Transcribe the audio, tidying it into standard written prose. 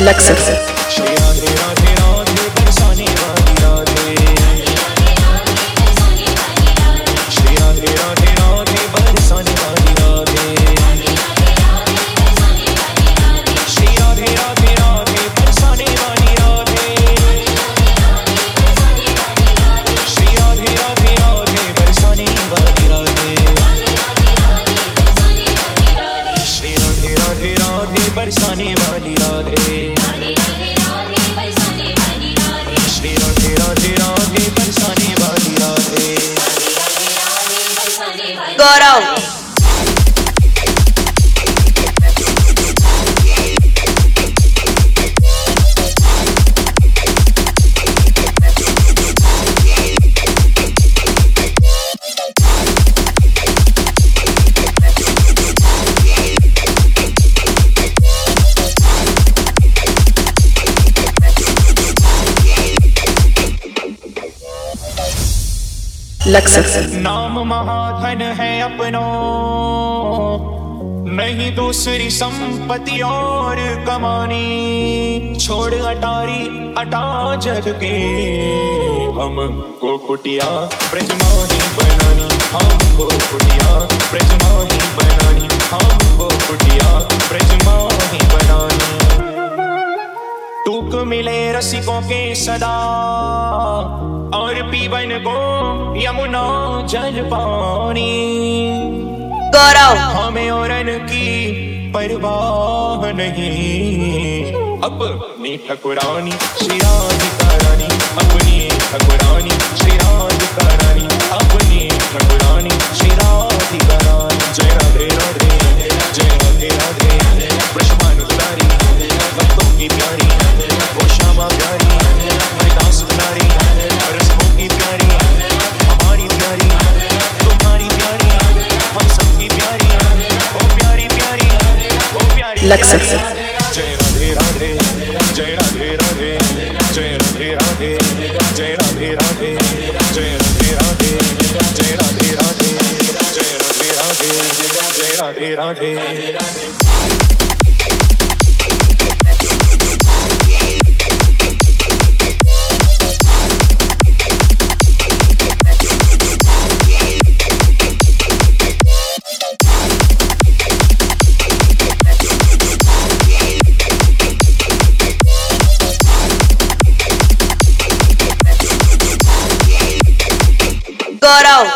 लक्सर श्री राधे राधे राधे बरसाने वाली राधे। श्री राधे राधे राधे बरसाने वाली राधे। श्री राधे राधे राधे बरसाने वाली राधे। श्री राधे राधे राधे बरसाने वाली राधे। श्री राधे राधे राधे बरसाने वाली राधे। श्री राधे राधे राधे बरसाने वाली राधे। गौरव लक्सर नाम महाधन है अपनो, नहीं दूसरी संपत्ति और कमानी। छोड़ अटारी अटा जग के, हमको कुटिया ब्रजमाही बनानी। हमको कुटिया ब्रजमाही बनानी। हमको कुटिया ब्रजमाही बनानी। टूक मिले रसिकों के सदा, और पीवन को यमुना जल पानी। गौरव हमें औरन की परवाह नहीं, अपनी ठकुरानी श्री राधिका रानी। अपनी ठकुरानी श्री राधिका रानी। अपनी ठकुरानी श्री राधिका रानी। जय राधे राधे जय राधे राधे ब्रजमानुसारी भक्तों की प्यारी वो श्यामा प्यारी हरिदास नारी रसों की प्यारी हमारी प्यारी तुम्हारी प्यारी हम सबकी प्यारी ओ प्यारी प्यारी ओ प्यारी लक्सर जय राधे राधे जय राधे राधे जय राधे राधे जय राधे राधे जय राधे राधे जय राधे राधे जय राधे राधे जय राधे राधे। गौरव